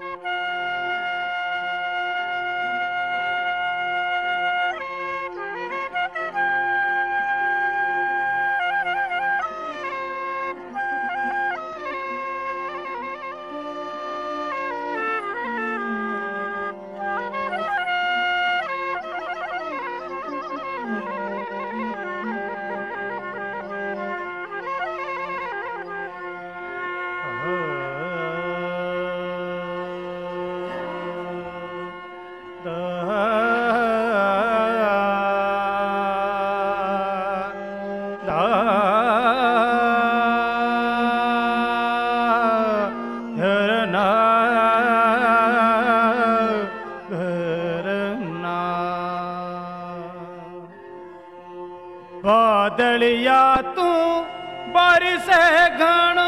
बादलिया तू बरसे घणो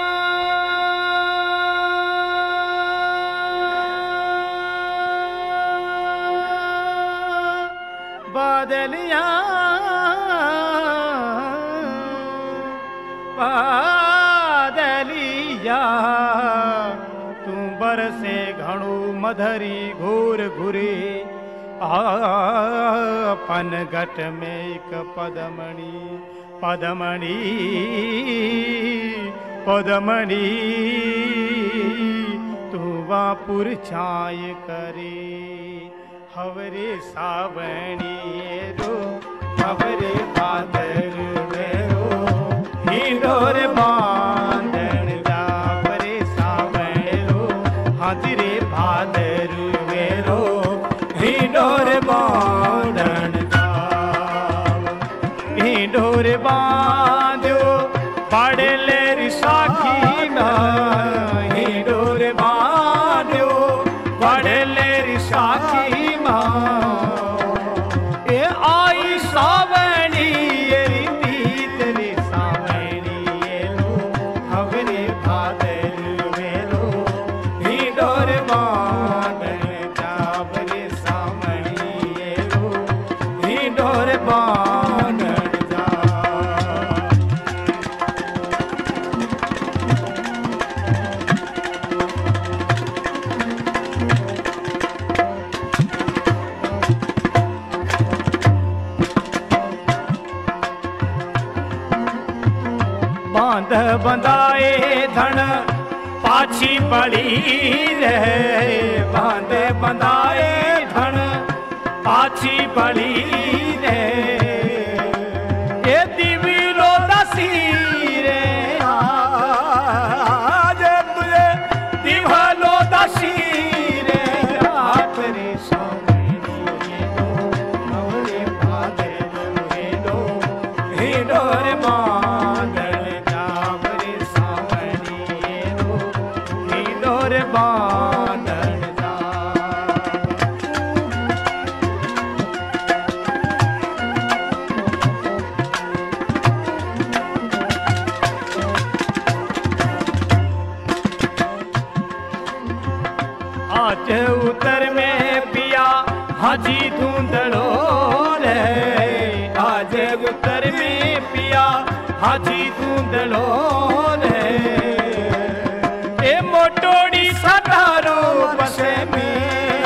बादलिया बादलिया तू बरसे घणो मधरी घूर घुरे पन घट में एक पदमणि पदमणि पदमणि तू वापुर छाय करे हवरे सावणी रो हवरे भादर रो हिंडोर बांधन जावरे सावणी रो हाजिरे भादर वेरो हिंडोर बांधन हिंडोर बांधो बड़े लेरी साखी हिंडोर बांधो बड़े लेरी साखी ए आई सावणी येरी तीतरी सावणी येलो हवरे भादर वेलो हिंडोर बांधन जावरे सावणी येलो हिंडोर बांधन बांध बंधाए धन पाछी पड़ी रहे बांध बंधाए धन पाछी पड़ी रहे ये दिवी रो दसी रे आज तुझे दिवलो दसी रे रात रे हिंडोर बांधन जावरे सावणी रो हिंडोर बांधन जा आज उतर में पिया हाजी धुंधड़ो रे आज उतर में पिया हाजी धुंधड़ो रे ए मोटोड़ी सटारो बसे में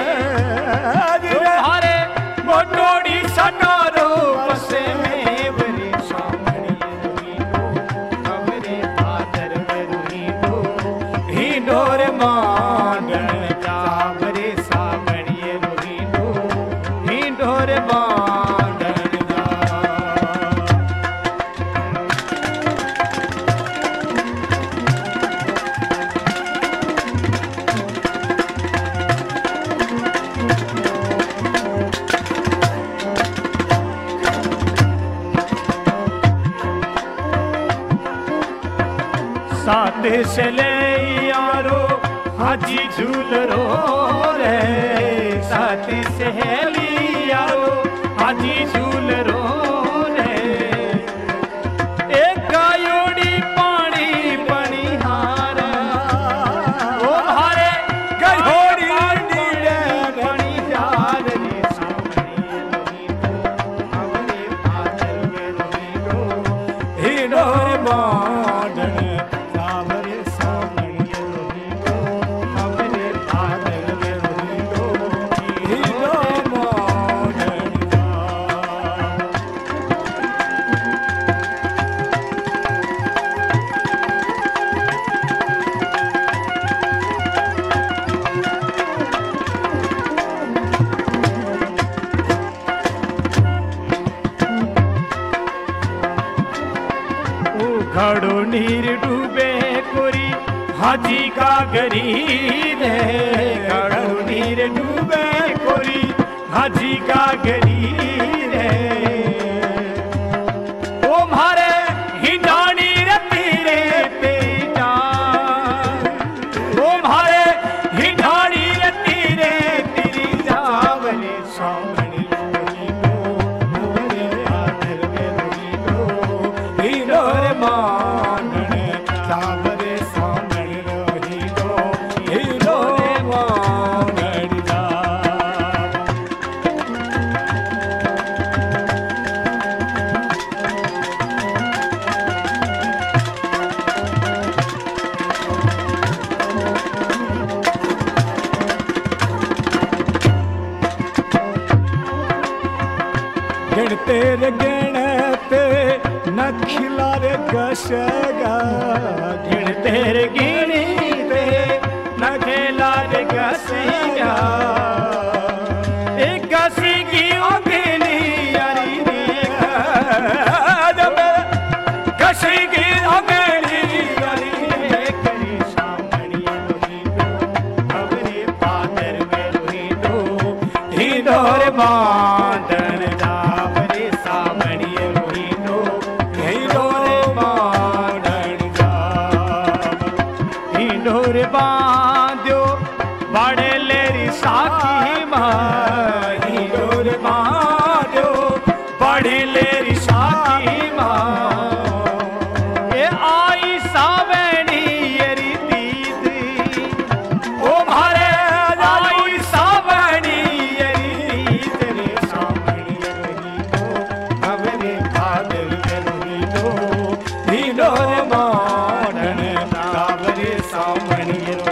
हरे मोटोड़ी सटारो बसे में बरे सावणी रोहिंडो हवरे भादर रोहिंडो हिंडोर बांधन जावरे सावणी रोहिंडो हिंडोर बांधन जा साथ से ले यारो हाजी झूल रो रे साथ से हेली यारो हाजी झूल रो रे एक गायोड़ी पानी बनी हार ओ हारे गायोड़ी बनी हार रे सावणी हवरे भादर वेरो हिंडोर बांधन जावरे सावणी हवरे नीर डूबे कोरी हाजी का गरीब है, गाढ़ो नीर डूबे कोरी हाजी का गरीब है। ओ मारे हिंडानी रे तेरे तेरी जान, ओ मारे हिंडानी रे तेरे तेरी जावले सामने रोही दो, मोरे आदर में रोही दो, हीरो रे मानने सावरे सामने रोही दो, हीरो रे मानने जा। गिनते रे गिनते नखिला रे गसगा, गिनते रे गिनते नखिला रे गसगा, एक गसगी अगली यारी रे जब गसगी अगली यारी रे करी सामने रोही दो, अबरे पादर में रोही दो, हीरो रे बांधन जावरे सामने रोही दो, हीरो रे बांधन जाव, हीरो रे बांध्यो बड़े लेरी साखी माँ, हीरो रे बांध्यो बड़े लेरी साखी माँ, ये आई सावनी येरी दीदी, ओ मारे आई सावनी येरी दीदी रे सामने रोही दो, अबरे पादर में रोही दो, हीरो रे मानन सावरे सामने